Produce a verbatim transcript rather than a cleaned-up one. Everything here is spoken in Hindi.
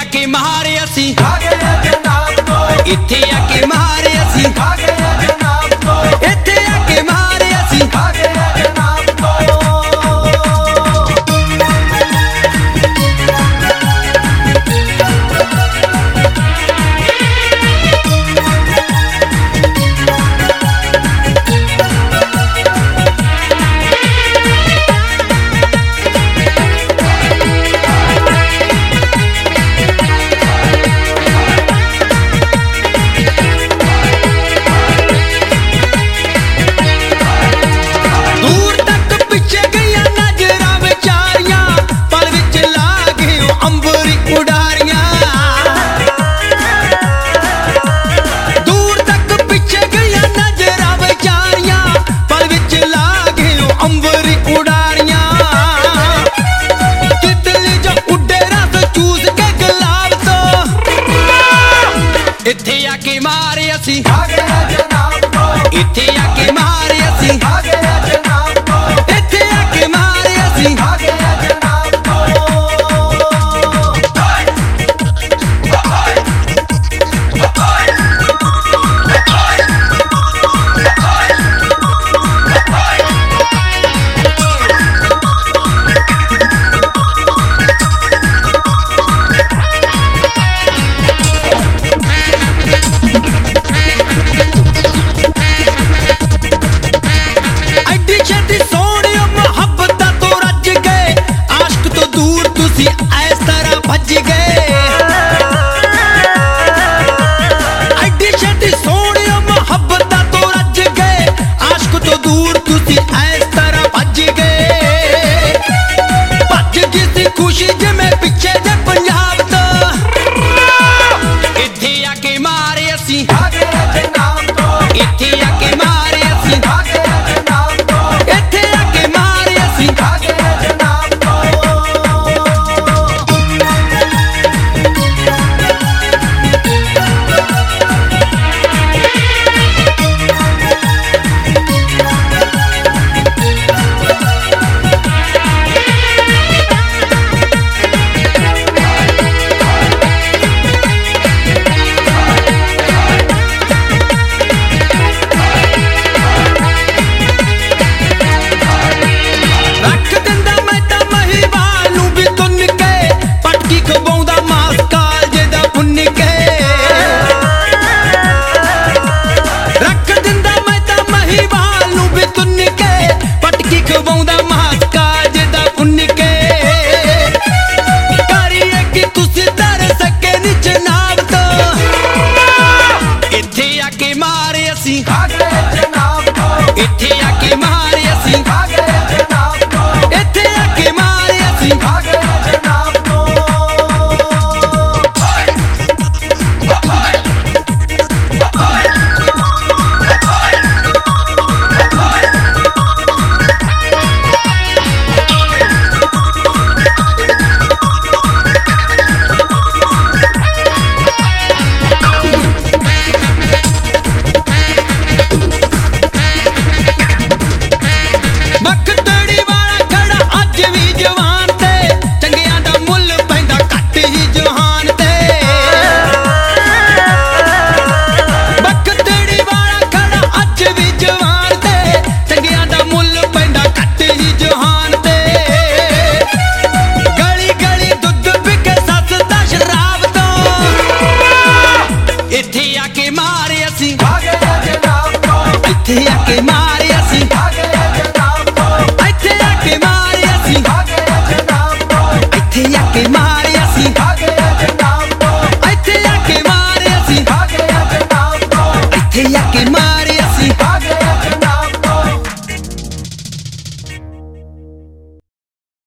आके मारे असी आ गए जनाब को, इत्थे आके मारे असी आ गए जनाब को, इत्थे आके मारे असी आ गए जनाब को। इत्थे आके मारे असी आ गए जनाब को, इत्थे आके मारे असी आ गए जनाब को, इत्थे आके मारे असी आ गए जनाब को। भज गए एडी छेती सोहणे मोहब्बत तो रज गए आशिक तो दूर तुसी इस तरह भज गए भज गई सी खुशी जिवें पिछे जे पंजाब तो इत्थे आके मारे असी आ गए जनाब को, इत्थे आके मारे असी आ गए जनाब को, इत्थे आके मारे असी आ गए जनाब को। आ गए जनाब को, इत्थे आके मारे असी आ गए जनाब को, इत्थे आके मारे असी आ गए जनाब को। इत्थे आके मारे असी आ गए जनाब को, इत्थे आके मारे असी आ गए जनाब को, इत्थे आके मारे असी आ गए जनाब को, इत्थे आके मारे असी आ गए जनाब को, इत्थे आके मारे असी आ